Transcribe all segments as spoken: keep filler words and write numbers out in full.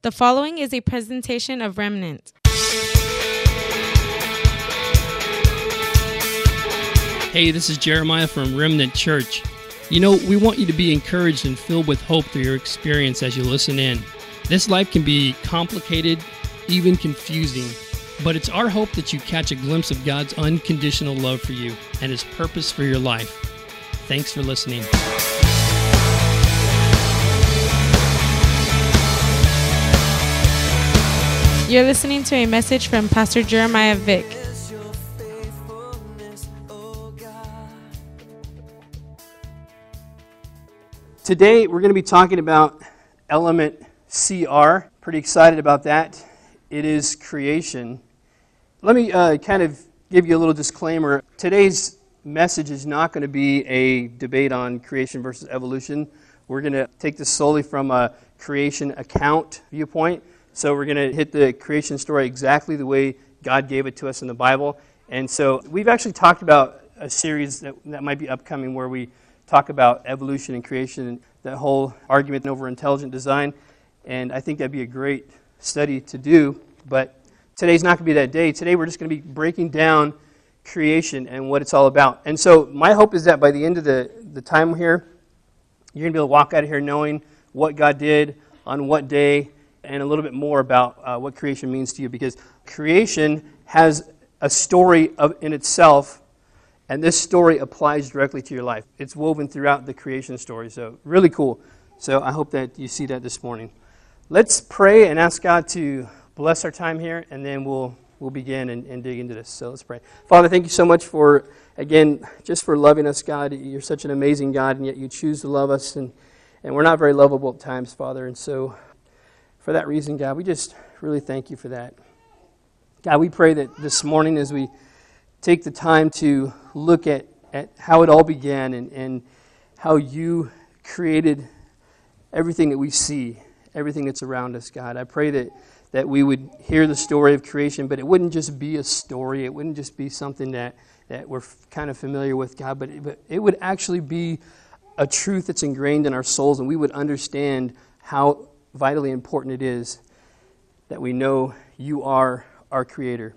The following is a presentation of Remnant. Hey, this is Jeremiah from Remnant Church. You know, we want you to be encouraged and filled with hope through your experience as you listen in. This life can be complicated, even confusing, but it's our hope that you catch a glimpse of God's unconditional love for you and His purpose for your life. Thanks for listening. You're listening to a message from Pastor Jeremiah Vick. Today, we're going to be talking about element C R. Pretty excited about that. It is creation. Let me uh, kind of give you a little disclaimer. Today's message is not going to be a debate on creation versus evolution. We're going to take this solely from a creation account viewpoint. So we're going to hit the creation story exactly the way God gave it to us in the Bible. And so we've actually talked about a series that, that might be upcoming where we talk about evolution and creation and that whole argument over intelligent design. And I think that'd be a great study to do. But today's not going to be that day. Today we're just going to be breaking down creation and what it's all about. And so my hope is that by the end of the, the time here, you're going to be able to walk out of here knowing what God did on what day, and a little bit more about uh, what creation means to you, because creation has a story of in itself, and this story applies directly to your life. It's woven throughout the creation story, so really cool. So I hope that you see that this morning. Let's pray and ask God to bless our time here, and then we'll we'll begin and, and dig into this. So let's pray. Father, thank you so much for, again, just for loving us, God. You're such an amazing God, and yet you choose to love us, and, and we're not very lovable at times, Father, and so for that reason, God, we just really thank you for that. God, we pray that this morning as we take the time to look at, at how it all began and, and how you created everything that we see, everything that's around us, God. I pray that, that we would hear the story of creation, but it wouldn't just be a story. It wouldn't just be something that, that we're kind of familiar with, God, but, but it would actually be a truth that's ingrained in our souls, and we would understand how vitally important it is that we know you are our Creator.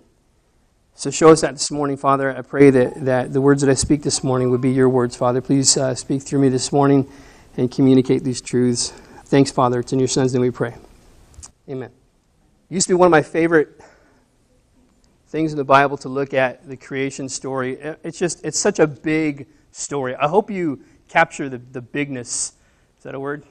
So show us that this morning, Father. I pray that, that the words that I speak this morning would be your words, Father. Please uh, speak through me this morning and communicate these truths. Thanks, Father. It's in your Son's name we pray. Amen. It used to be one of my favorite things in the Bible to look at the creation story. It's just, it's such a big story. I hope you capture the, the bigness. Is that a word?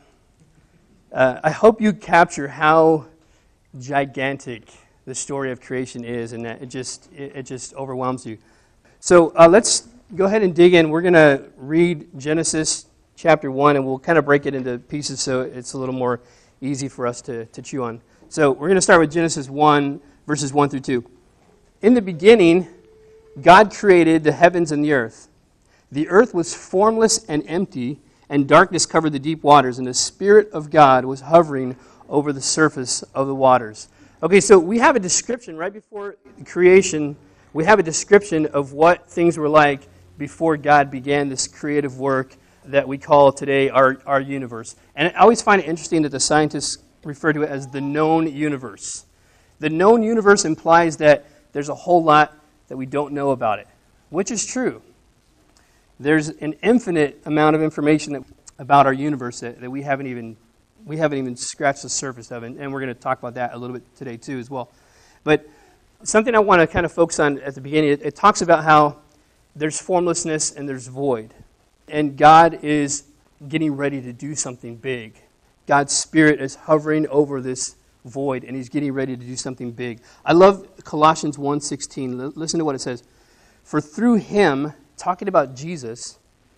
Uh, I hope you capture how gigantic the story of creation is, and that it just it, it just overwhelms you. So uh, let's go ahead and dig in. We're going to read Genesis chapter one, and we'll kind of break it into pieces so it's a little more easy for us to, to chew on. So we're going to start with Genesis one, verses one through two. In the beginning, God created the heavens and the earth. The earth was formless and empty, and darkness covered the deep waters, and the Spirit of God was hovering over the surface of the waters. Okay, so we have a description right before creation. We have a description of what things were like before God began this creative work that we call today our, our universe. And I always find it interesting that the scientists refer to it as the known universe. The known universe implies that there's a whole lot that we don't know about it, which is true. There's an infinite amount of information that, about our universe that, that we haven't even we haven't even scratched the surface of, and, and we're going to talk about that a little bit today too as well. But something I want to kind of focus on at the beginning, it, it talks about how there's formlessness and there's void, and God is getting ready to do something big. God's Spirit is hovering over this void, and He's getting ready to do something big. I love Colossians one sixteen. Listen to what it says. For through Him, talking about Jesus,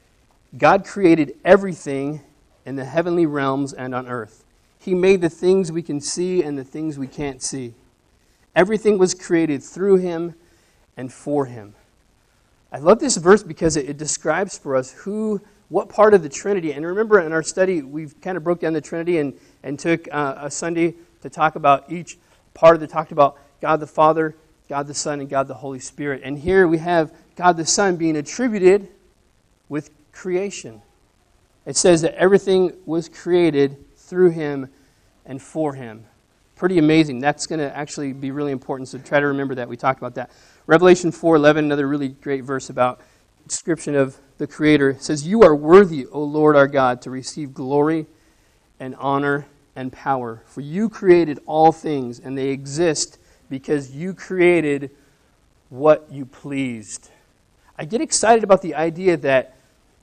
God created everything in the heavenly realms and on earth. He made the things we can see and the things we can't see. Everything was created through Him and for Him. I love this verse because it, it describes for us who, what part of the Trinity. And remember in our study, we've kind of broke down the Trinity and, and took uh, a Sunday to talk about each part of it. Talked about God the Father, God the Son, and God the Holy Spirit. And here we have God the Son being attributed with creation. It says that everything was created through Him and for Him. Pretty amazing. That's going to actually be really important, so try to remember that. We talked about that. Revelation four eleven, another really great verse about description of the Creator. It says, "You are worthy, O Lord our God, to receive glory and honor and power. For you created all things, and they exist because you created what you pleased." I get excited about the idea that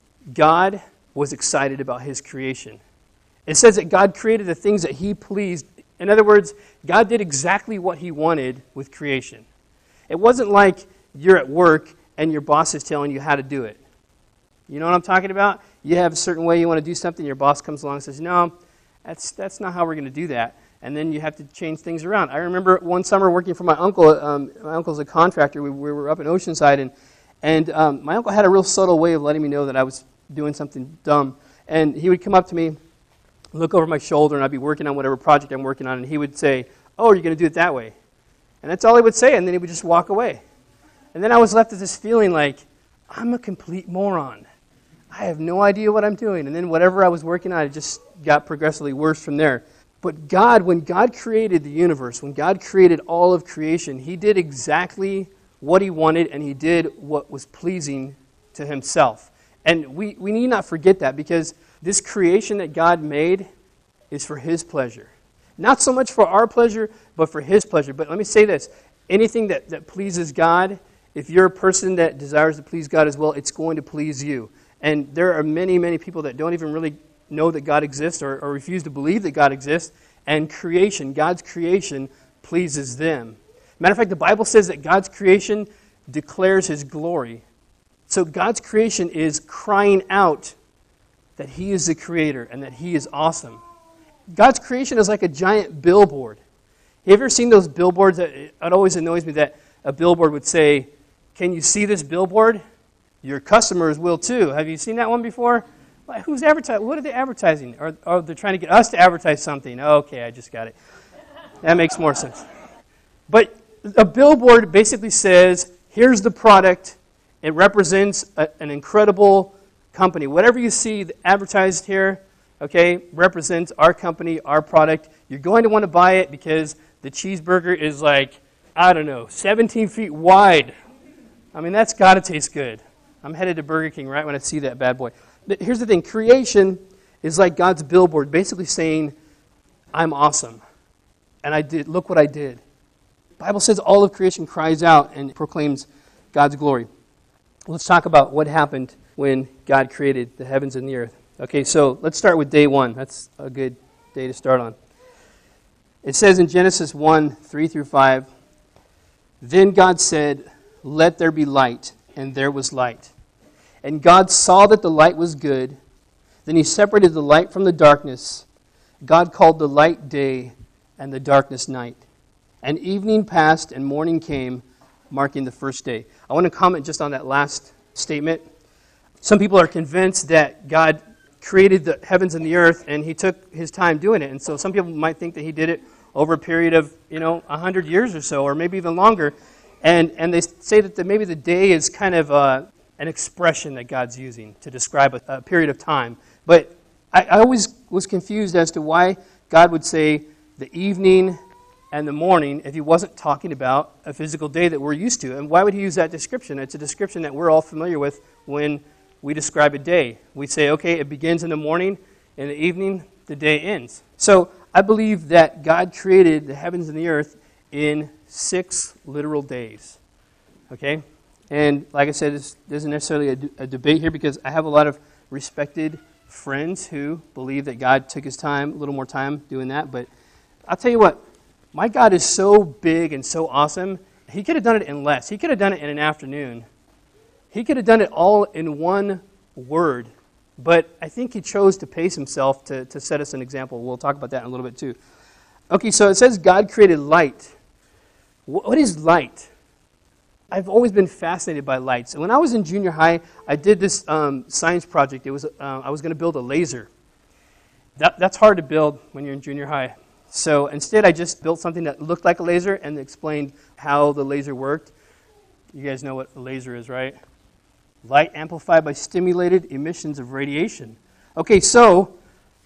God was excited about his creation. It says that God created the things that he pleased. In other words, God did exactly what he wanted with creation. It wasn't like you're at work and your boss is telling you how to do it. You know what I'm talking about? You have a certain way you want to do something, your boss comes along and says, "No, that's that's not how we're going to do that." And then you have to change things around. I remember one summer working for my uncle. Um, my uncle's a contractor. We, we were up in Oceanside, and, and um, my uncle had a real subtle way of letting me know that I was doing something dumb. And he would come up to me, look over my shoulder, and I'd be working on whatever project I'm working on, and he would say, "Oh, you're going to do it that way." And that's all he would say, and then he would just walk away. And then I was left with this feeling like, I'm a complete moron. I have no idea what I'm doing. And then whatever I was working on, it just got progressively worse from there. But God, when God created the universe, when God created all of creation, he did exactly what he wanted, and he did what was pleasing to himself. And we, we need not forget that, because this creation that God made is for his pleasure. Not so much for our pleasure, but for his pleasure. But let me say this. Anything that, that pleases God, if you're a person that desires to please God as well, it's going to please you. And there are many, many people that don't even really know that God exists, or, or refuse to believe that God exists. And creation, God's creation, pleases them. Matter of fact, the Bible says that God's creation declares his glory. So God's creation is crying out that he is the creator and that he is awesome. God's creation is like a giant billboard. Have you ever seen those billboards? That, it always annoys me that a billboard would say, "Can you see this billboard? Your customers will too." Have you seen that one before? Like, who's advertising? What are they advertising? Or, or they're trying to get us to advertise something. Okay, I just got it. That makes more sense. But a billboard basically says, here's the product. It represents a, an incredible company. Whatever you see advertised here, okay, represents our company, our product. You're going to want to buy it because the cheeseburger is like, I don't know, seventeen feet wide. I mean, that's got to taste good. I'm headed to Burger King right when I see that bad boy. But here's the thing. Creation is like God's billboard, basically saying, I'm awesome. And I did. Look what I did. The Bible says all of creation cries out and proclaims God's glory. Let's talk about what happened when God created the heavens and the earth. Okay, so let's start with day one. That's a good day to start on. It says in Genesis one, three through five, "Then God said, 'Let there be light,' and there was light. And God saw that the light was good. Then he separated the light from the darkness. God called the light day, and the darkness night. And evening passed, and morning came, marking the first day." I want to comment just on that last statement. Some people are convinced that God created the heavens and the earth, and he took his time doing it. And so some people might think that he did it over a period of, you know, a hundred years or so, or maybe even longer. And and they say that the, maybe the day is kind of uh, an expression that God's using to describe a, a period of time. But I, I always was confused as to why God would say the evening and the morning if he wasn't talking about a physical day that we're used to. And why would he use that description? It's a description that we're all familiar with when we describe a day. We say, okay, it begins in the morning, in the evening, the day ends. So I believe that God created the heavens and the earth in six literal days. Okay? And like I said, this isn't necessarily a, a debate here, because I have a lot of respected friends who believe that God took his time, a little more time doing that. But I'll tell you what, my God is so big and so awesome, he could have done it in less. He could have done it in an afternoon. He could have done it all in one word. But I think he chose to pace himself to, to set us an example. We'll talk about that in a little bit too. Okay, so it says God created light. What is light? I've always been fascinated by lights. And when I was in junior high, I did this um, science project. It was uh, I was going to build a laser. That, that's hard to build when you're in junior high. So instead, I just built something that looked like a laser and explained how the laser worked. You guys know what a laser is, right? Light amplified by stimulated emissions of radiation. Okay, so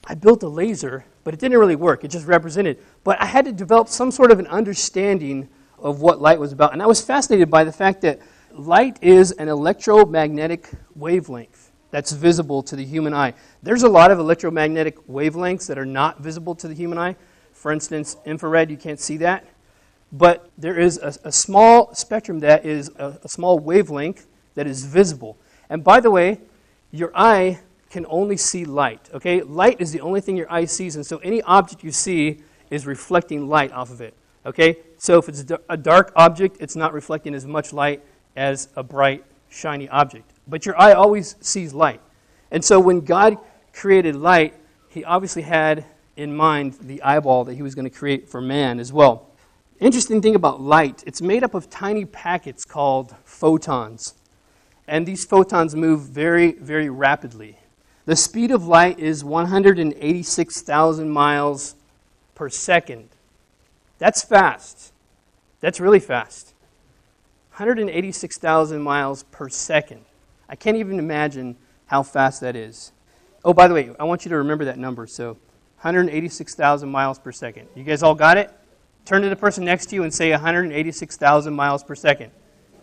I built a laser, but it didn't really work. It just represented. But I had to develop some sort of an understanding of what light was about. And I was fascinated by the fact that light is an electromagnetic wavelength that's visible to the human eye. There's a lot of electromagnetic wavelengths that are not visible to the human eye. For instance, infrared, you can't see that. But there is a, a small spectrum that is a, a small wavelength that is visible. And by the way, your eye can only see light, okay? Light is the only thing your eye sees, and so any object you see is reflecting light off of it, okay? So if it's a dark object, it's not reflecting as much light as a bright, shiny object. But your eye always sees light. And so when God created light, he obviously had in mind the eyeball that he was going to create for man as well. Interesting thing about light, it's made up of tiny packets called photons. And these photons move very, very rapidly. The speed of light is one hundred eighty-six thousand miles per second. That's fast. That's really fast. one hundred eighty-six thousand miles per second. I can't even imagine how fast that is. Oh, by the way, I want you to remember that number. So one hundred eighty-six thousand miles per second. You guys all got it? Turn to the person next to you and say one hundred eighty-six thousand miles per second.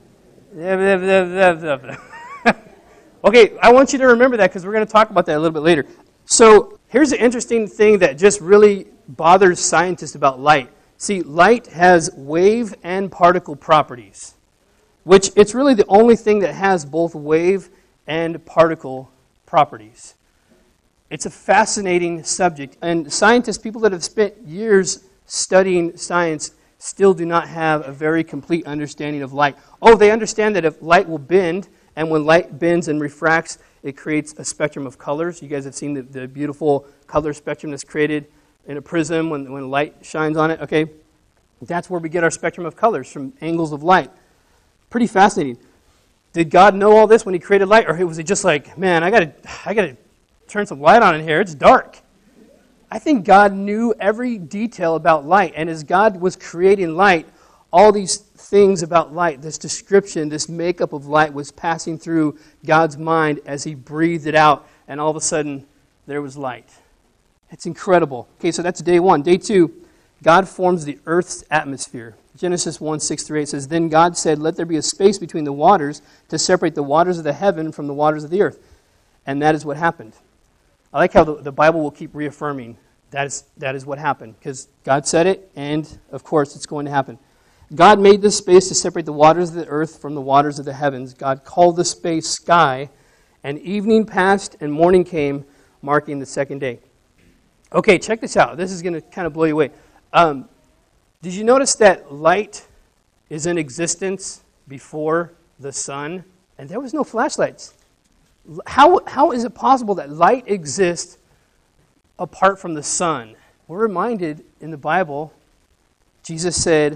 Okay, I want you to remember that because we're going to talk about that a little bit later. So here's an interesting thing that just really bothers scientists about light. See, light has wave and particle properties, which it's really the only thing that has both wave and particle properties. It's a fascinating subject, and scientists, people that have spent years studying science, still do not have a very complete understanding of light. Oh, they understand that if light will bend, and when light bends and refracts, it creates a spectrum of colors. You guys have seen the, the beautiful color spectrum that's created in a prism when, when light shines on it. Okay, that's where we get our spectrum of colors, from angles of light. Pretty fascinating. Did God know all this when he created light, or was he just like, man, I gotta, I gotta turn some light on in here, it's dark? I think God knew every detail about light, and as God was creating light, all these things about light, this description, this makeup of light was passing through God's mind as he breathed it out, and all of a sudden, there was light. It's incredible. Okay, so that's day one. Day two, God forms the earth's atmosphere. Genesis one, six through eight says, Then God said, Let there be a space between the waters to separate the waters of the heaven from the waters of the earth. And that is what happened. I like how the, the Bible will keep reaffirming that is, that is what happened, because God said it, and of course it's going to happen. God made this space to separate the waters of the earth from the waters of the heavens. God called the space sky, and evening passed and morning came, marking the second day. Okay, check this out. This is going to kind of blow you away. Um, did you notice that light is in existence before the sun? And there was no flashlights. How, how is it possible that light exists apart from the sun? We're reminded in the Bible, Jesus said,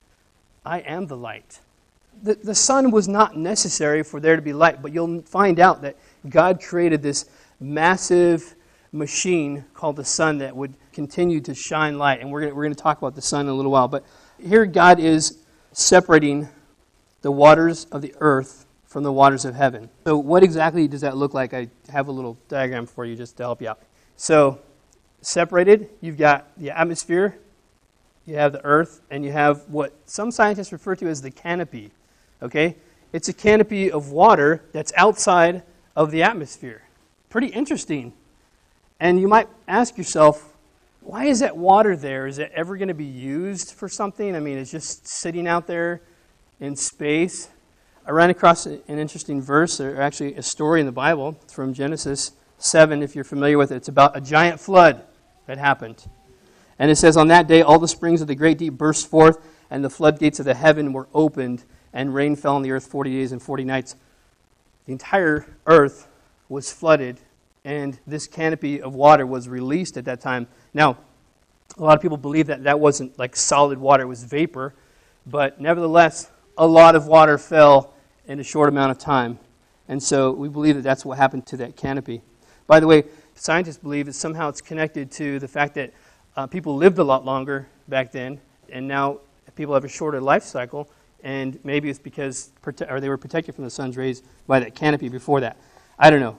I am the light. The, the sun was not necessary for there to be light, but you'll find out that God created this massive machine called the sun that would continue to shine light. And we're going we're going to talk about the sun in a little while. But here God is separating the waters of the earth from the waters of heaven. So what exactly does that look like? I have a little diagram for you just to help you out. So separated, you've got the atmosphere, you have the earth, and you have what some scientists refer to as the canopy. Okay? It's a canopy of water that's outside of the atmosphere. Pretty interesting. And you might ask yourself, why is that water there? Is it ever going to be used for something? I mean, it's just sitting out there in space. I ran across an interesting verse, or actually a story in the Bible from Genesis seven, if you're familiar with it. It's about a giant flood that happened. And it says, On that day all the springs of the great deep burst forth, and the floodgates of the heaven were opened, and rain fell on the earth forty days and forty nights. The entire earth was flooded, and this canopy of water was released at that time. Now, a lot of people believe that that wasn't like solid water, it was vapor. But nevertheless, a lot of water fell in a short amount of time. And so we believe that that's what happened to that canopy. By the way, scientists believe that somehow it's connected to the fact that uh, people lived a lot longer back then, and now people have a shorter life cycle, and maybe it's because prote- or they were protected from the sun's rays by that canopy before that. I don't know.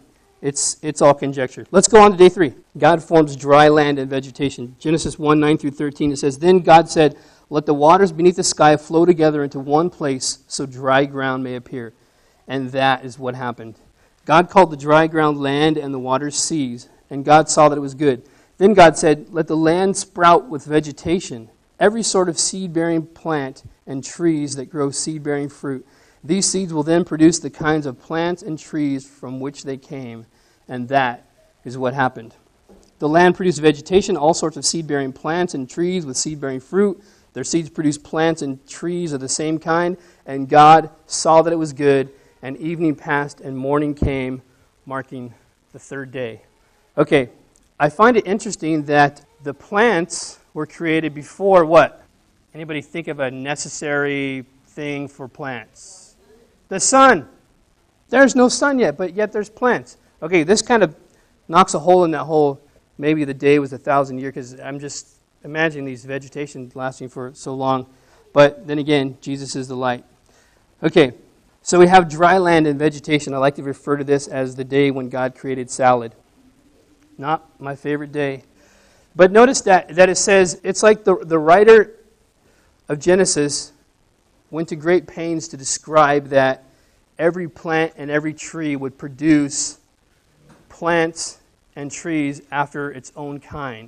It's, it's all conjecture. Let's go on to day three. God forms dry land and vegetation. Genesis one, nine through thirteen, it says, Then God said, Let the waters beneath the sky flow together into one place so dry ground may appear. And that is what happened. God called the dry ground land and the waters seas, and God saw that it was good. Then God said, Let the land sprout with vegetation, every sort of seed-bearing plant and trees that grow seed-bearing fruit. These seeds will then produce the kinds of plants and trees from which they came. And that is what happened. The land produced vegetation, all sorts of seed-bearing plants and trees with seed-bearing fruit. Their seeds produced plants and trees of the same kind. And God saw that it was good. And evening passed and morning came, marking the third day. Okay, I find it interesting that the plants were created before what? Anybody think of a necessary thing for plants? The sun. There's no sun yet, but yet there's plants. Okay, this kind of knocks a hole in that whole, maybe the day was a thousand years, because I'm just imagining these vegetation lasting for so long. But then again, Jesus is the light. Okay, so we have dry land and vegetation. I like to refer to this as the day when God created salad. Not my favorite day. But notice that, that it says, it's like the, the writer of Genesis went to great pains to describe that every plant and every tree would produce plants and trees after its own kind.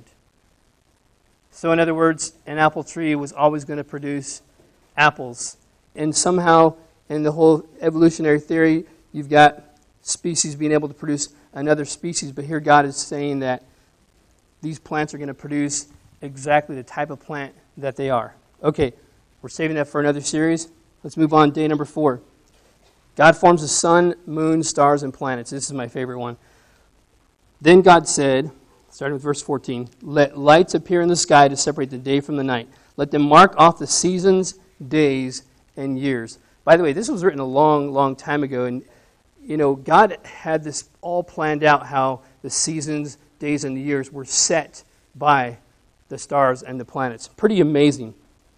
So in other words, an apple tree was always going to produce apples. And somehow, in the whole evolutionary theory, you've got species being able to produce another species. But here God is saying that these plants are going to produce exactly the type of plant that they are. Okay, we're saving that for another series. Let's move on. Day number four. God forms the sun, moon, stars, and planets. This is my favorite one. Then God said, starting with verse fourteen, Let lights appear in the sky to separate the day from the night. Let them mark off the seasons, days, and years. By the way, this was written a long, long time ago. And, you know, God had this all planned out, how the seasons, days, and the years were set by the stars and the planets. Pretty amazing.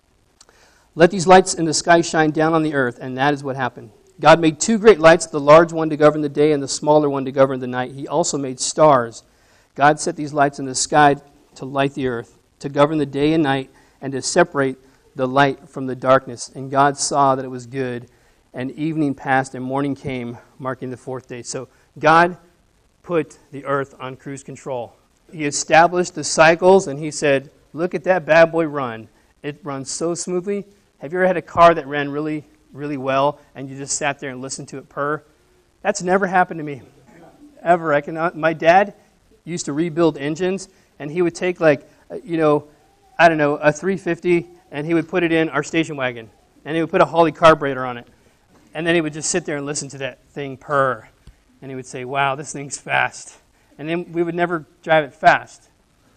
Let these lights in the sky shine down on the earth, and that is what happened. God made two great lights, the large one to govern the day and the smaller one to govern the night. He also made stars. God set these lights in the sky to light the earth, to govern the day and night, and to separate the light from the darkness. And God saw that it was good, and evening passed and morning came, marking the fourth day. So God put the earth on cruise control. He established the cycles, and he said, look at that bad boy run. It runs so smoothly. Have you ever had a car that ran really really well, and you just sat there and listened to it purr? That's never happened to me, ever. I cannot. My dad used to rebuild engines, and he would take like, you know, I don't know, a three fifty, and he would put it in our station wagon, and he would put a Holley carburetor on it, and then he would just sit there and listen to that thing purr, and he would say, wow, this thing's fast, and then we would never drive it fast.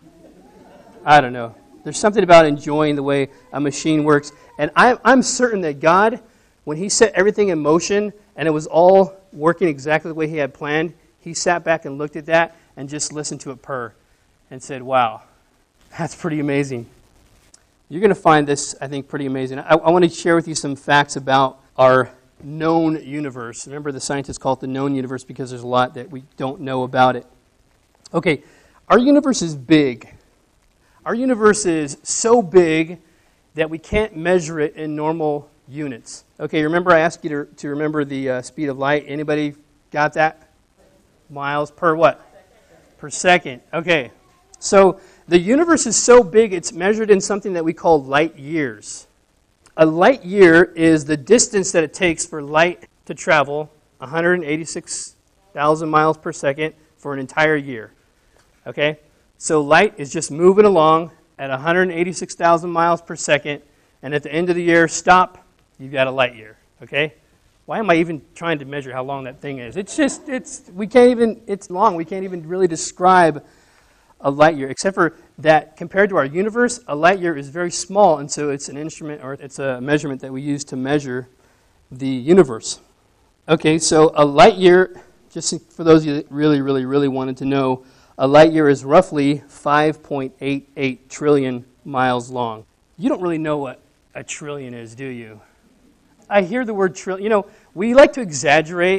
I don't know. There's something about enjoying the way a machine works, and I, I'm certain that God, when he set everything in motion and it was all working exactly the way he had planned, he sat back and looked at that and just listened to it purr and said, wow, that's pretty amazing. You're going to find this, I think, pretty amazing. I, I want to share with you some facts about our known universe. Remember, the scientists call it the known universe because there's a lot that we don't know about it. Okay, our universe is big. Our universe is so big that we can't measure it in normal units. Okay, remember I asked you to, to remember the uh, speed of light. Anybody got that? Miles per what? Per second. Okay, so the universe is so big it's measured in something that we call light years. A light year is the distance that it takes for light to travel one hundred eighty-six thousand miles per second for an entire year. Okay, so light is just moving along at one hundred eighty-six thousand miles per second, and at the end of the year, stop. You've got a light year, okay? Why am I even trying to measure how long that thing is? It's just, it's, we can't even, it's long. We can't even really describe a light year, except for that compared to our universe, a light year is very small, and so it's an instrument, or it's a measurement that we use to measure the universe. Okay, so a light year, just for those of you that really, really, really wanted to know, a light year is roughly five point eight eight trillion miles long. You don't really know what a trillion is, do you? I hear the word trillion. You know, we like to exaggerate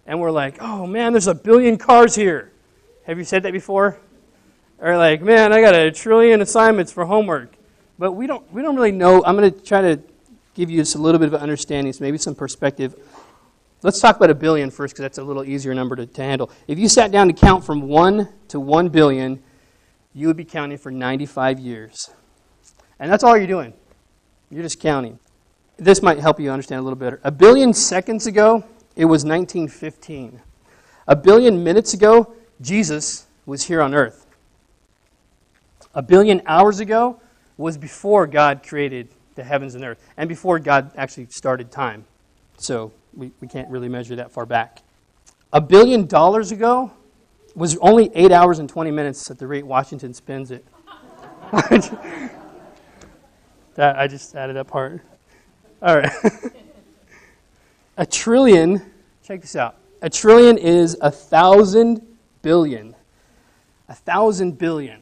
and we're like, oh man, there's a billion cars here. Have you said that before? Or like, man, I got a trillion assignments for homework. But we don't we don't really know. I'm going to try to give you just a little bit of an understanding, so maybe some perspective. Let's talk about a billion first, because that's a little easier number to, to handle. If you sat down to count from one to one billion, you would be counting for ninety-five years. And that's all you're doing. You're just counting. This might help you understand a little better. A billion seconds ago, it was nineteen fifteen. A billion minutes ago, Jesus was here on earth. A billion hours ago was before God created the heavens and earth, and before God actually started time. So we, we can't really measure that far back. A billion dollars ago was only eight hours and twenty minutes at the rate Washington spends it. that I just added that part. All right. A trillion, check this out. A trillion is a thousand billion. A thousand billion.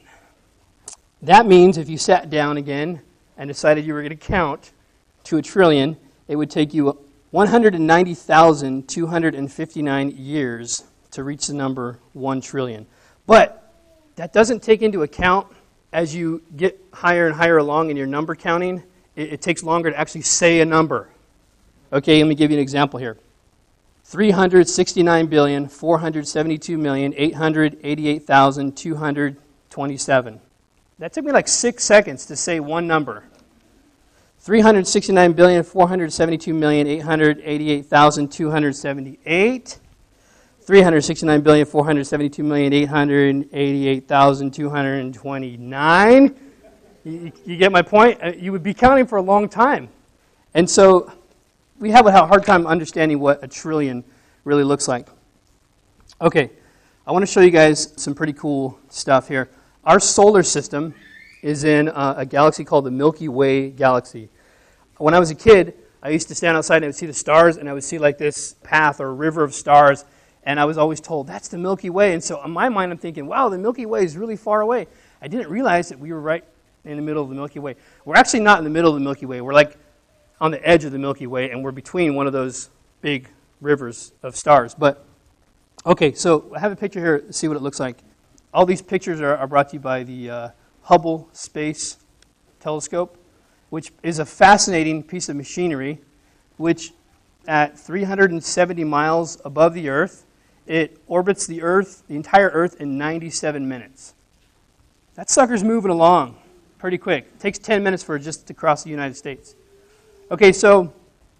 That means if you sat down again and decided you were going to count to a trillion, it would take you one hundred ninety thousand two hundred fifty-nine years to reach the number one trillion. But that doesn't take into account, as you get higher and higher along in your number counting, it, it takes longer to actually say a number. Okay, let me give you an example here. three hundred sixty-nine billion four hundred seventy-two million eight hundred eighty-eight thousand two hundred twenty-seven. That took me like six seconds to say one number. three hundred sixty-nine billion four hundred seventy-two million eight hundred eighty-eight thousand two hundred seventy-eight. three hundred sixty-nine billion four hundred seventy-two million eight hundred eighty-eight thousand two hundred twenty-nine. You, you get my point? You would be counting for a long time. And so we have a hard time understanding what a trillion really looks like. Okay, I want to show you guys some pretty cool stuff here. Our solar system is in uh, a galaxy called the Milky Way galaxy. When I was a kid, I used to stand outside and I would see the stars, and I would see like this path or river of stars, and I was always told, that's the Milky Way. And so in my mind, I'm thinking, wow, the Milky Way is really far away. I didn't realize that we were right in the middle of the Milky Way. We're actually not in the middle of the Milky Way. We're like on the edge of the Milky Way, and we're between one of those big rivers of stars. But, okay, so I have a picture here to see what it looks like. All these pictures are, are brought to you by the uh, Hubble Space Telescope, which is a fascinating piece of machinery, which at three hundred seventy miles above the Earth, it orbits the Earth, the entire Earth, in ninety-seven minutes. That sucker's moving along pretty quick. It takes ten minutes for it just to cross the United States. Okay, so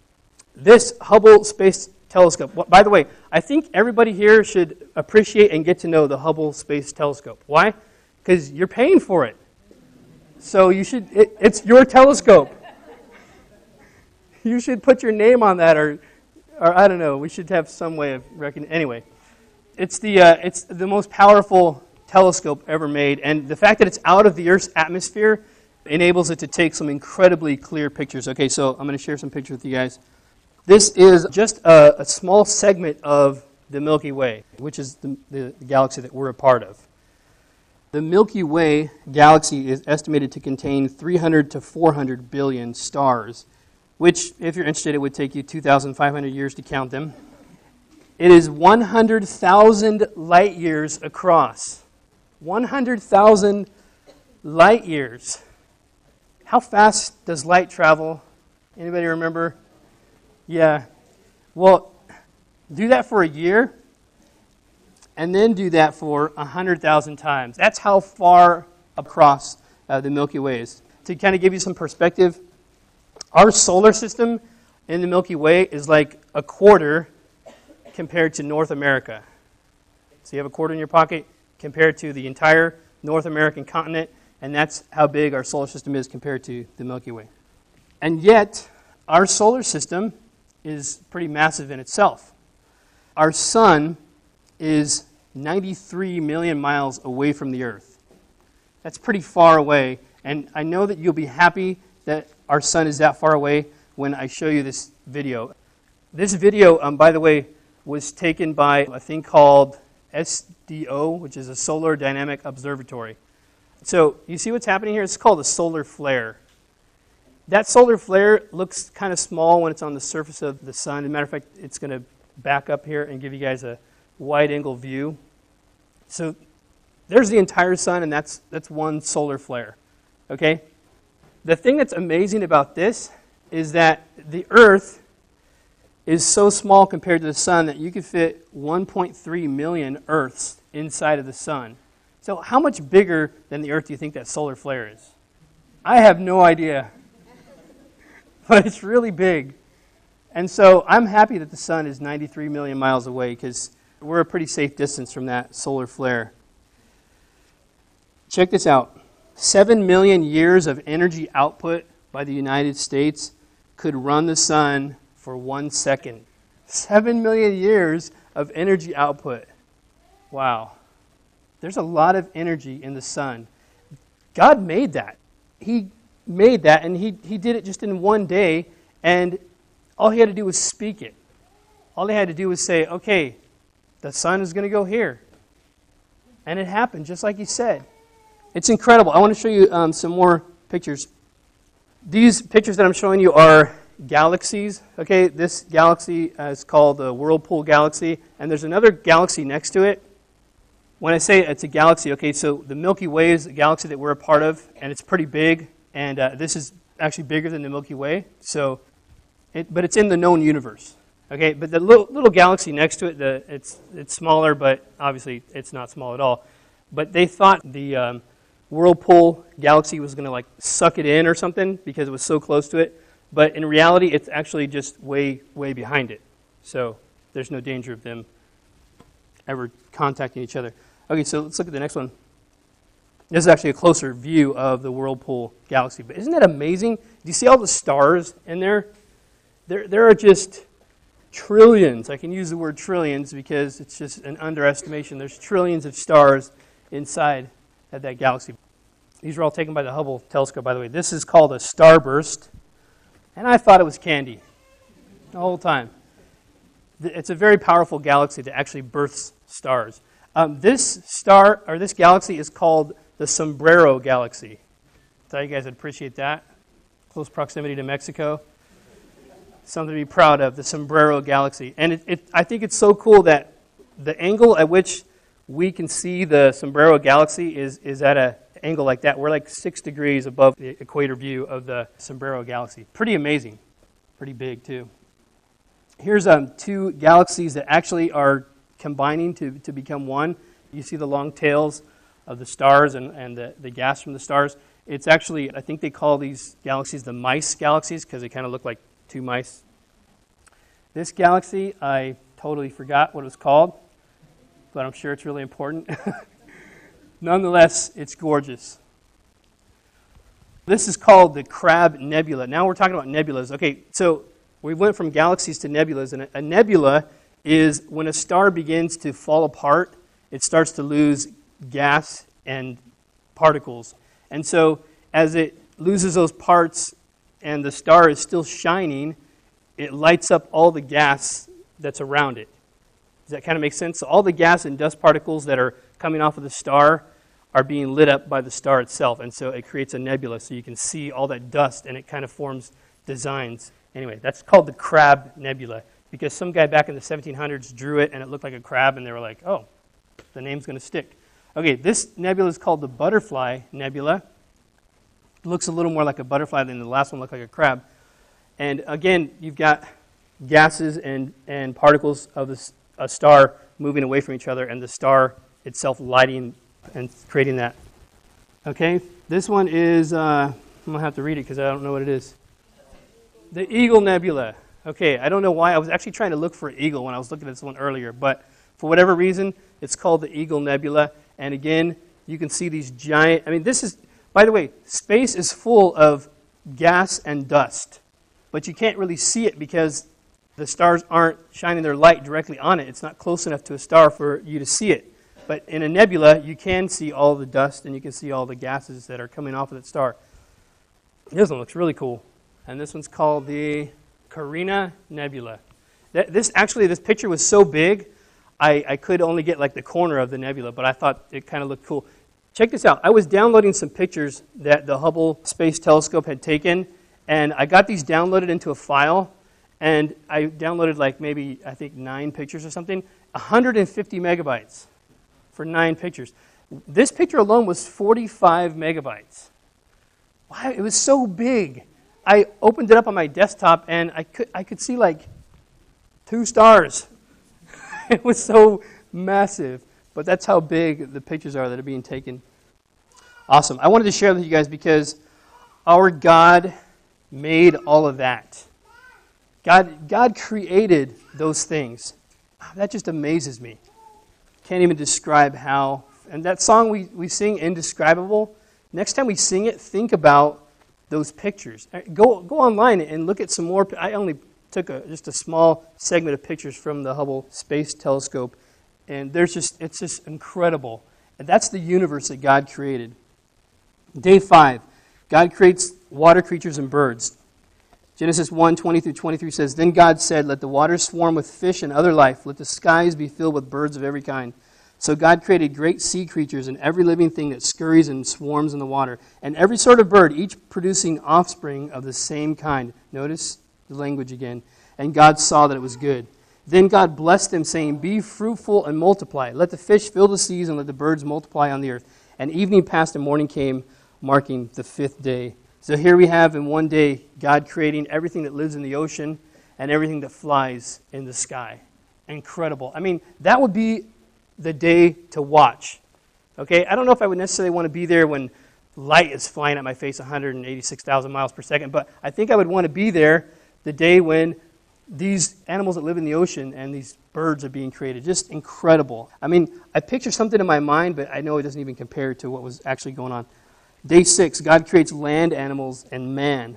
this Hubble Space Telescope. By the way, I think everybody here should appreciate and get to know the Hubble Space Telescope. Why? Because you're paying for it. So you should. It, it's your telescope. You should put your name on that, or, or I don't know. We should have some way of reckoning. Anyway, it's the uh, it's the most powerful telescope ever made, and the fact that it's out of the Earth's atmosphere enables it to take some incredibly clear pictures. Okay, so I'm going to share some pictures with you guys. This is just a, a small segment of the Milky Way, which is the, the, the galaxy that we're a part of. The Milky Way galaxy is estimated to contain three hundred to four hundred billion stars, which, if you're interested, it would take you two thousand five hundred years to count them. It is one hundred thousand light years across. one hundred thousand light years. How fast does light travel? Anybody remember? Yeah. Well, do that for a year, and then do that for one hundred thousand times. That's how far across uh, the Milky Way is. To kind of give you some perspective, our solar system in the Milky Way is like a quarter compared to North America. So you have a quarter in your pocket compared to the entire North American continent, and that's how big our solar system is compared to the Milky Way. And yet, our solar system is pretty massive in itself. Our sun is ninety-three million miles away from the Earth. That's pretty far away, and I know that you'll be happy that our sun is that far away when I show you this video. This video, um, by the way, was taken by a thing called S D O, which is a Solar Dynamic Observatory. So you see what's happening here? It's called a solar flare. That solar flare looks kind of small when it's on the surface of the sun. As a matter of fact, it's going to back up here and give you guys a wide-angle view. So there's the entire sun, and that's that's one solar flare. Okay? The thing that's amazing about this is that the Earth is so small compared to the sun that you could fit one point three million Earths inside of the sun. So how much bigger than the Earth do you think that solar flare is? I have no idea. But it's really big. And so I'm happy that the sun is ninety-three million miles away because we're a pretty safe distance from that solar flare. Check this out. Seven million years of energy output by the United States could run the sun for one second. Seven million years of energy output. Wow. There's a lot of energy in the sun. God made that. He made that, and he, he did it just in one day, and all he had to do was speak it. All he had to do was say, okay, the sun is going to go here. And it happened, just like he said. It's incredible. I want to show you um, some more pictures. These pictures that I'm showing you are galaxies. Okay, this galaxy uh, is called the Whirlpool Galaxy, and there's another galaxy next to it. When I say it's a galaxy, okay, so the Milky Way is a galaxy that we're a part of, and it's pretty big, and uh, this is actually bigger than the Milky Way, so, it, but it's in the known universe, okay? But the little, little galaxy next to it, the, it's it's smaller, but obviously it's not small at all. But they thought the um, Whirlpool Galaxy was going to like suck it in or something because it was so close to it, but in reality, it's actually just way, way behind it, so there's no danger of them ever contacting each other. Okay, so let's look at the next one. This is actually a closer view of the Whirlpool Galaxy. But isn't that amazing? Do you see all the stars in there? There, there are just trillions. I can use the word trillions because it's just an underestimation. There's trillions of stars inside of that galaxy. These are all taken by the Hubble telescope, by the way. This is called a starburst. And I thought it was candy the whole time. It's a very powerful galaxy that actually births stars. Um, this star, or this galaxy, is called the Sombrero Galaxy. Thought you guys would appreciate that. Close proximity to Mexico. Something to be proud of, the Sombrero Galaxy. And it, it, I think it's so cool that the angle at which we can see the Sombrero Galaxy is, is at an angle like that. We're like six degrees above the equator view of the Sombrero Galaxy. Pretty amazing. Pretty big, too. Here's um, two galaxies that actually are combining to, to become one. You see the long tails of the stars and, and the, the gas from the stars. It's actually, I think they call these galaxies the mice galaxies because they kind of look like two mice. This galaxy, I totally forgot what it was called, but I'm sure it's really important. Nonetheless, it's gorgeous. This is called the Crab Nebula. Now we're talking about nebulas. Okay, so we went from galaxies to nebulas, and a, a nebula is when a star begins to fall apart, it starts to lose gas and particles. And so as it loses those parts and the star is still shining, it lights up all the gas that's around it. Does that kind of make sense? So all the gas and dust particles that are coming off of the star are being lit up by the star itself. And so it creates a nebula so you can see all that dust and it kind of forms designs. Anyway, that's called the Crab Nebula because some guy back in the seventeen hundreds drew it and it looked like a crab and they were like, oh, the name's going to stick. Okay, this nebula is called the Butterfly Nebula. It looks a little more like a butterfly than the last one looked like a crab. And again, you've got gases and, and particles of this, a star moving away from each other and the star itself lighting and creating that. Okay, this one is, uh, I'm going to have to read it because I don't know what it is. The Eagle Nebula. Okay, I don't know why. I was actually trying to look for an eagle when I was looking at this one earlier, but for whatever reason, it's called the Eagle Nebula. And again, you can see these giant, I mean, this is, by the way, space is full of gas and dust, but you can't really see it because the stars aren't shining their light directly on it. It's not close enough to a star for you to see it. But in a nebula, you can see all the dust and you can see all the gases that are coming off of that star. This one looks really cool. And this one's called the Carina Nebula. This actually, this picture was so big, I, I could only get like the corner of the nebula, but I thought it kind of looked cool. Check this out. I was downloading some pictures that the Hubble Space Telescope had taken, and I got these downloaded into a file, And I downloaded like maybe, I think, nine pictures or something. one hundred fifty megabytes for nine pictures. This picture alone was forty-five megabytes. Wow, it was so big. I opened it up on my desktop, and I could I could see like two stars. It was so massive. But that's how big the pictures are that are being taken. Awesome. I wanted to share with you guys because our God made all of that. God, God created those things. That just amazes me. Can't even describe how. And that song we, we sing, Indescribable, next time we sing it, think about those pictures. Go go online and look at some more. I only took a, just a small segment of pictures from the Hubble Space Telescope, and there's just it's just incredible. And that's the universe that God created. Day five, God creates water creatures and birds. Genesis one, twenty through twenty-three says, Then God said, Let the waters swarm with fish and other life. Let the skies be filled with birds of every kind. So God created great sea creatures and every living thing that scurries and swarms in the water, and every sort of bird, each producing offspring of the same kind. Notice the language again. And God saw that it was good. Then God blessed them, saying, Be fruitful and multiply. Let the fish fill the seas and let the birds multiply on the earth. And evening passed and morning came, marking the fifth day. So here we have in one day God creating everything that lives in the ocean and everything that flies in the sky. Incredible. I mean, that would be the day to watch. Okay, I don't know if I would necessarily want to be there when light is flying at my face one hundred eighty-six thousand miles per second, but I think I would want to be there the day when these animals that live in the ocean and these birds are being created. Just incredible. I mean, I picture something in my mind, but I know it doesn't even compare to what was actually going on. Day six, God creates land animals and man.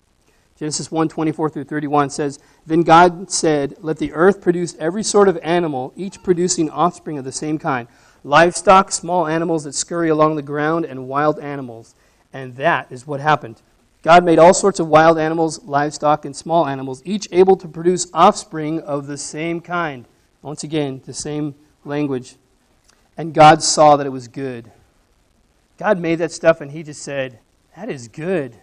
Genesis one, twenty-four through thirty-one says, Then God said, Let the earth produce every sort of animal, each producing offspring of the same kind, livestock, small animals that scurry along the ground, and wild animals. And that is what happened. God made all sorts of wild animals, livestock, and small animals, each able to produce offspring of the same kind. Once again, the same language. And God saw that it was good. God made that stuff and he just said, that is good.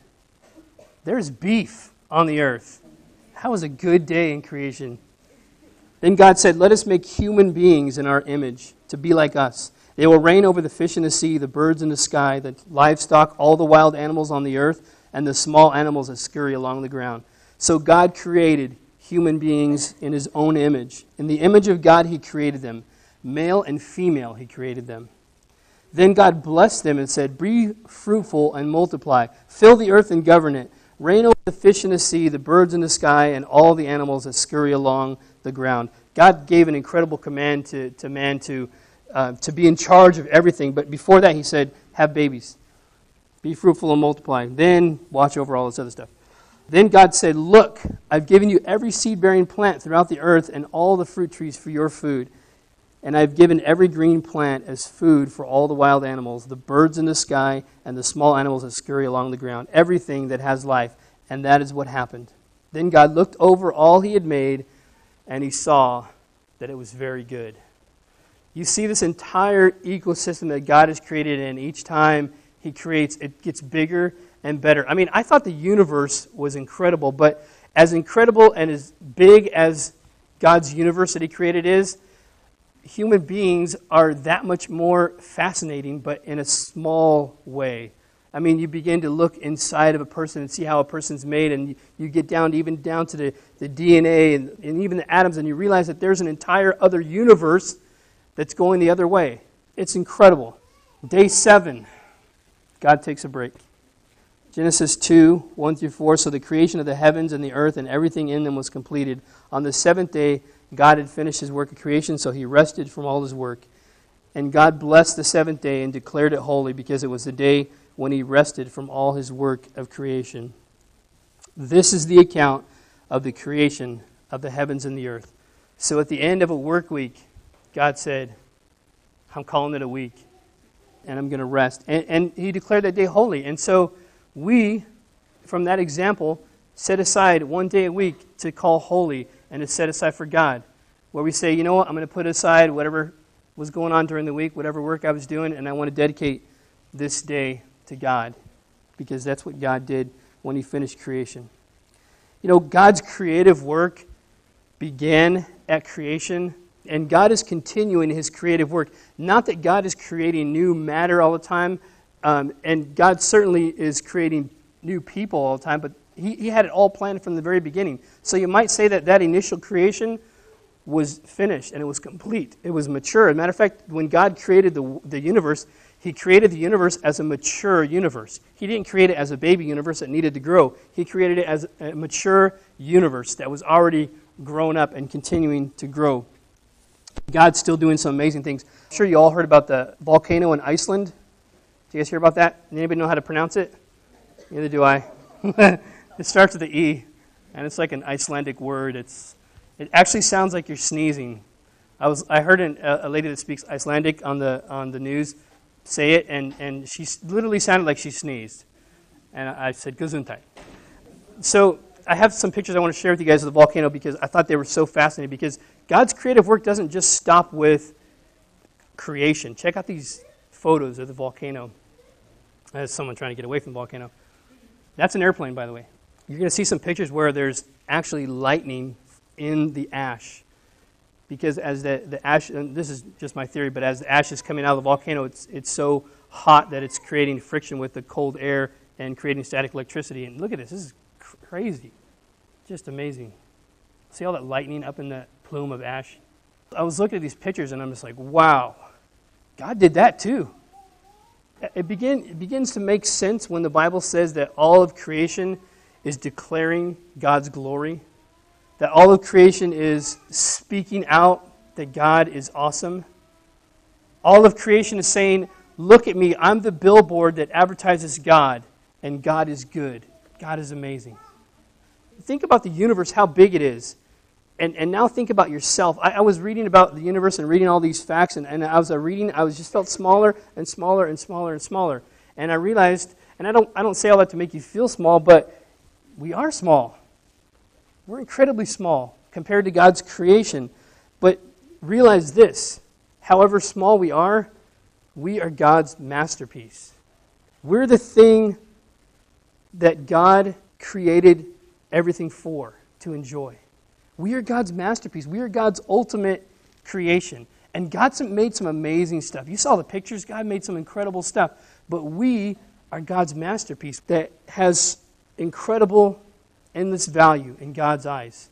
There's beef on the earth. That was a good day in creation. Then God said, Let us make human beings in our image, to be like us. They will reign over the fish in the sea, the birds in the sky, the livestock, all the wild animals on the earth, and the small animals that scurry along the ground. So God created human beings in his own image. In the image of God he created them. Male and female he created them. Then God blessed them and said, Be fruitful and multiply. Fill the earth and govern it. Reign over the fish in the sea, the birds in the sky, and all the animals that scurry along the ground. God gave an incredible command to, to man to, uh, to be in charge of everything. But before that, he said, have babies. Be fruitful and multiply. Then watch over all this other stuff. Then God said, Look, I've given you every seed-bearing plant throughout the earth and all the fruit trees for your food. And I've given every green plant as food for all the wild animals, the birds in the sky, and the small animals that scurry along the ground, everything that has life. And that is what happened. Then God looked over all he had made, and he saw that it was very good. You see this entire ecosystem that God has created, and each time he creates, it gets bigger and better. I mean, I thought the universe was incredible, but as incredible and as big as God's universe that he created is, human beings are that much more fascinating, but in a small way. I mean, you begin to look inside of a person and see how a person's made, and you, you get down to even down to the, the D N A and, and even the atoms, and you realize that there's an entire other universe that's going the other way. It's incredible. Day seven, God takes a break. Genesis two, one through four, So the creation of the heavens and the earth and everything in them was completed. On the seventh day, God had finished his work of creation, so he rested from all his work. And God blessed the seventh day and declared it holy, because it was the day when he rested from all his work of creation. This is the account of the creation of the heavens and the earth. So at the end of a work week, God said, I'm calling it a week, and I'm going to rest. And, and he declared that day holy. And so we, from that example, set aside one day a week to call holy, and it's set aside for God, where we say, you know what, I'm going to put aside whatever was going on during the week, whatever work I was doing, and I want to dedicate this day to God, because that's what God did when he finished creation. You know, God's creative work began at creation, and God is continuing his creative work. Not that God is creating new matter all the time, um, and God certainly is creating new people all the time, but he, he had it all planned from the very beginning. So you might say that that initial creation was finished and it was complete. It was mature. As a matter of fact, when God created the, the universe, he created the universe as a mature universe. He didn't create it as a baby universe that needed to grow. He created it as a mature universe that was already grown up and continuing to grow. God's still doing some amazing things. I'm sure you all heard about the volcano in Iceland. Did you guys hear about that? Anybody know how to pronounce it? Neither do I. It starts with the E, and it's like an Icelandic word. It's It actually sounds like you're sneezing. I was I heard an, a lady that speaks Icelandic on the on the news say it, and, and she literally sounded like she sneezed. And I said, Gesundheit. So I have some pictures I want to share with you guys of the volcano because I thought they were so fascinating, because God's creative work doesn't just stop with creation. Check out these photos of the volcano. There's someone trying to get away from the volcano. That's an airplane, by the way. You're going to see some pictures where there's actually lightning in the ash, because as the, the ash, and this is just my theory, but as the ash is coming out of the volcano, it's it's so hot that it's creating friction with the cold air and creating static electricity. And look at this. This is cr- crazy. Just amazing. See all that lightning up in that plume of ash? I was looking at these pictures and I'm just like, wow, God did that too. It, begin, it begins to make sense when the Bible says that all of creation is declaring God's glory. That all of creation is speaking out that God is awesome. All of creation is saying, look at me, I'm the billboard that advertises God, and God is good. God is amazing. Think about the universe, how big it is. And and now think about yourself. I, I was reading about the universe and reading all these facts, and, and I was uh, reading, I was just felt smaller and smaller and smaller and smaller. And I realized, and I don't I don't say all that to make you feel small, but we are small. We're incredibly small compared to God's creation. But realize this, however small we are, we are God's masterpiece. We're the thing that God created everything for, to enjoy. We are God's masterpiece. We are God's ultimate creation. And God made some amazing stuff. You saw the pictures. God made some incredible stuff. But we are God's masterpiece that has incredible, endless value in God's eyes.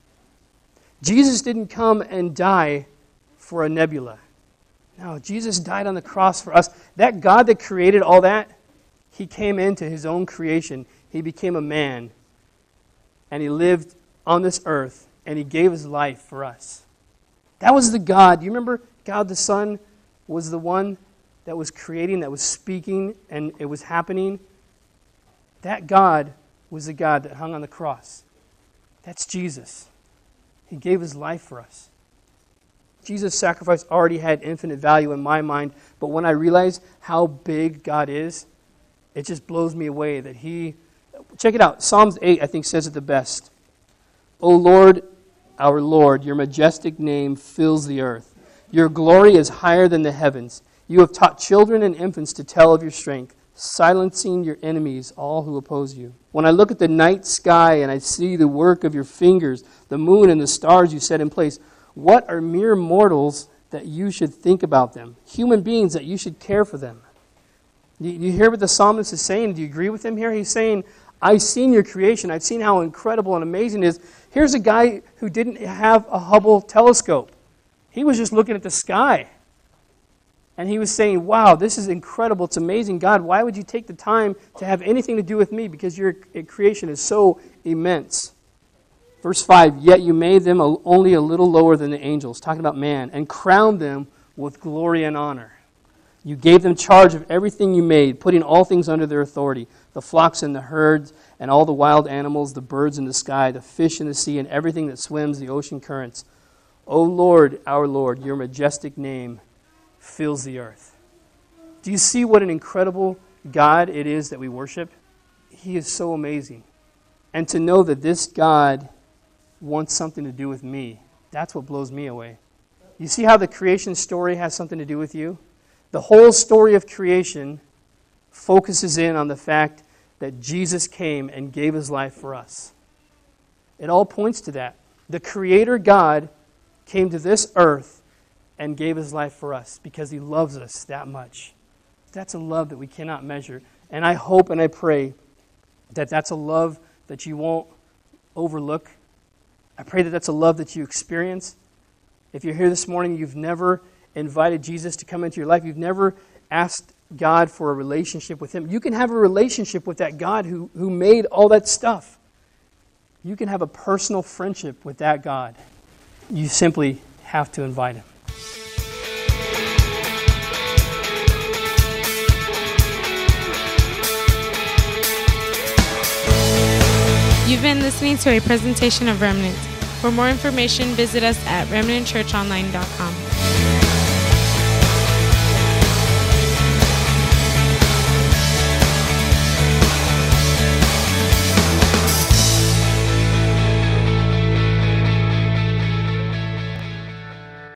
Jesus didn't come and die for a nebula. No, Jesus died on the cross for us. That God that created all that, He came into His own creation. He became a man. And He lived on this earth. And He gave His life for us. That was the God. You remember God the Son was the one that was creating, that was speaking, and it was happening? That God was the God that hung on the cross. That's Jesus. He gave His life for us. Jesus' sacrifice already had infinite value in my mind, but when I realize how big God is, it just blows me away that He... Check it out. Psalms eight, I think, says it the best. O Lord, our Lord, your majestic name fills the earth. Your glory is higher than the heavens. You have taught children and infants to tell of your strength, silencing your enemies, all who oppose you. When I look at the night sky and I see the work of your fingers, the moon and the stars you set in place, what are mere mortals that you should think about them? Human beings that you should care for them. You, you hear what the psalmist is saying? Do you agree with him here? He's saying, I've seen your creation. I've seen how incredible and amazing it is. Here's a guy who didn't have a Hubble telescope. He was just looking at the sky. And he was saying, wow, this is incredible. It's amazing. God, why would you take the time to have anything to do with me? Because your creation is so immense. Verse five, yet you made them only a little lower than the angels, talking about man, and crowned them with glory and honor. You gave them charge of everything you made, putting all things under their authority, the flocks and the herds, and all the wild animals, the birds in the sky, the fish in the sea, and everything that swims the ocean currents. O Lord, our Lord, your majestic name fills the earth. Do you see what an incredible God it is that we worship? He is so amazing. And to know that this God wants something to do with me, that's what blows me away. You see how the creation story has something to do with you? The whole story of creation focuses in on the fact that Jesus came and gave His life for us. It all points to that. The Creator God came to this earth and gave his life for us because he loves us that much. That's a love that we cannot measure. And I hope and I pray that that's a love that you won't overlook. I pray that that's a love that you experience. If you're here this morning, you've never invited Jesus to come into your life, you've never asked God for a relationship with him, you can have a relationship with that God who, who made all that stuff. You can have a personal friendship with that God. You simply have to invite him. You've been listening to a presentation of Remnant. For more information, visit us at remnant church online dot com.